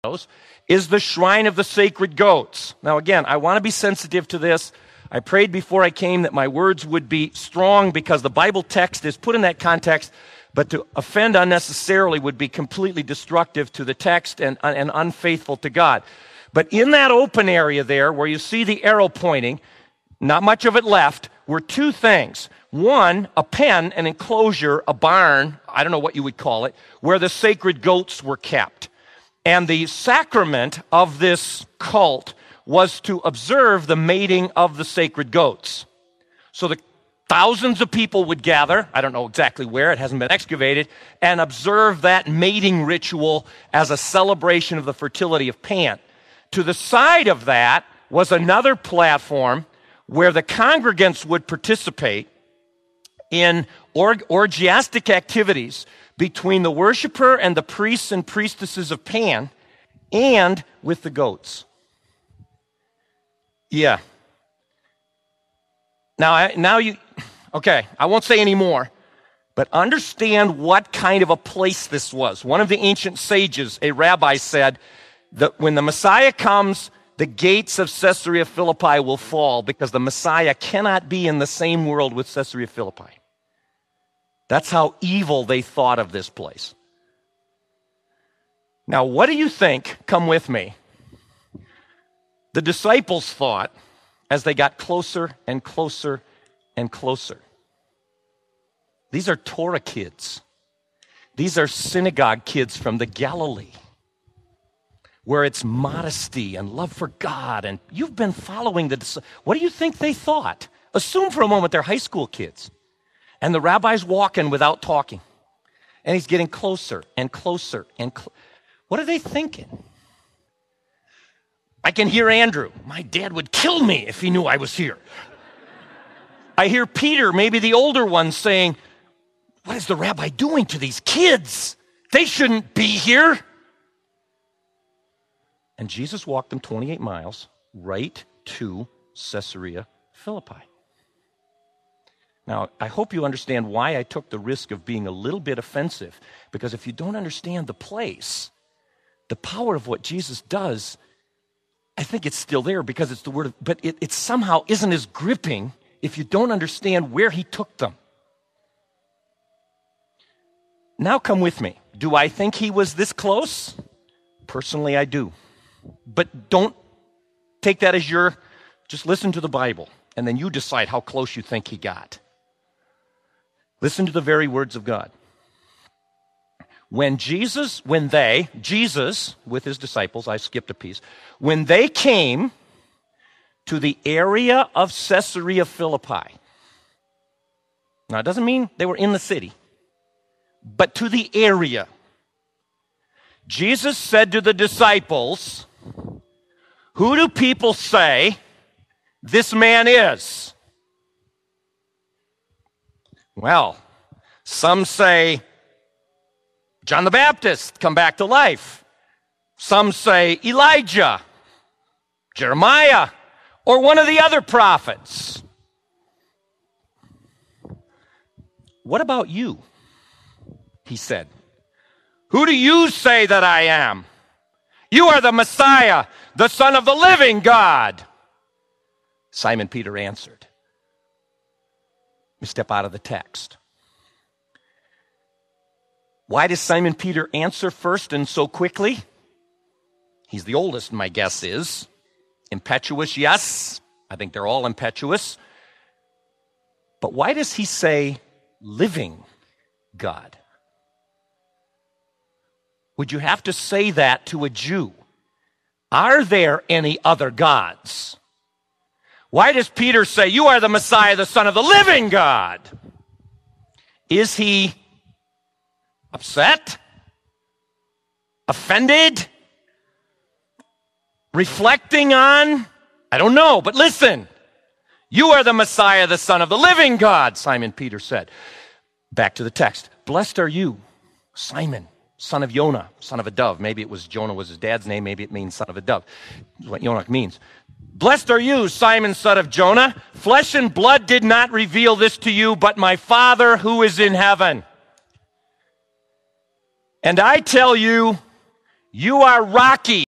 is the shrine of the sacred goats. Now again, I want to be sensitive to this. I prayed before I came that my words would be strong because the Bible text is put in that context, but to offend unnecessarily would be completely destructive to the text and unfaithful to God. But in that open area there where you see the arrow pointing, not much of it left, were two things. One, a pen, an enclosure, a barn, I don't know what you would call it, where the sacred goats were kept. And the sacrament of this cult was to observe the mating of the sacred goats. So the thousands of people would gather, I don't know exactly where, it hasn't been excavated, and observe that mating ritual as a celebration of the fertility of Pan. To the side of that was another platform where the congregants would participate in orgiastic activities between the worshiper and the priests and priestesses of Pan and with the goats. Yeah. Okay, I won't say any more, but understand what kind of a place this was. One of the ancient sages, a rabbi, said that when the Messiah comes, the gates of Caesarea Philippi will fall because the Messiah cannot be in the same world with Caesarea Philippi. That's how evil they thought of this place. Now, what do you think? Come with me. The disciples thought as they got closer and closer and closer. These are Torah kids. These are synagogue kids from the Galilee, where it's modesty and love for God. And you've been following what do you think they thought? Assume for a moment they're high school kids. And the rabbi's walking without talking. And he's getting closer and closer and what are they thinking? I can hear Andrew. My dad would kill me if he knew I was here. I hear Peter, maybe the older one, saying, what is the rabbi doing to these kids? They shouldn't be here. And Jesus walked them 28 miles right to Caesarea Philippi. Now, I hope you understand why I took the risk of being a little bit offensive, because if you don't understand the place, the power of what Jesus does, I think it's still there because it's the word, but it somehow isn't as gripping if you don't understand where he took them. Now come with me. Do I think he was this close? Personally, I do. But don't take that as just listen to the Bible, and then you decide how close you think he got. Listen to the very words of God. Jesus with his disciples, I skipped a piece, when they came to the area of Caesarea Philippi. Now, it doesn't mean they were in the city, but to the area. Jesus said to the disciples, who do people say this man is? Well, some say John the Baptist come back to life. Some say Elijah, Jeremiah, or one of the other prophets. What about you? He said. Who do you say that I am? You are the Messiah, the Son of the living God. Simon Peter answered. Let me step out of the text. Why does Simon Peter answer first and so quickly? He's the oldest, my guess is. Impetuous, yes. I think they're all impetuous. But why does he say living God? Would you have to say that to a Jew? Are there any other gods? Why does Peter say, you are the Messiah, the Son of the living God? Is he upset? Offended? Reflecting on? I don't know, but listen. You are the Messiah, the Son of the living God, Simon Peter said. Back to the text. Blessed are you, Simon, son of Jonah, son of a dove. Maybe it was Jonah was his dad's name. Maybe it means son of a dove. That's what Jonah means. Blessed are you, Simon, son of Jonah. Flesh and blood did not reveal this to you, but my Father who is in heaven. And I tell you, You are rocky.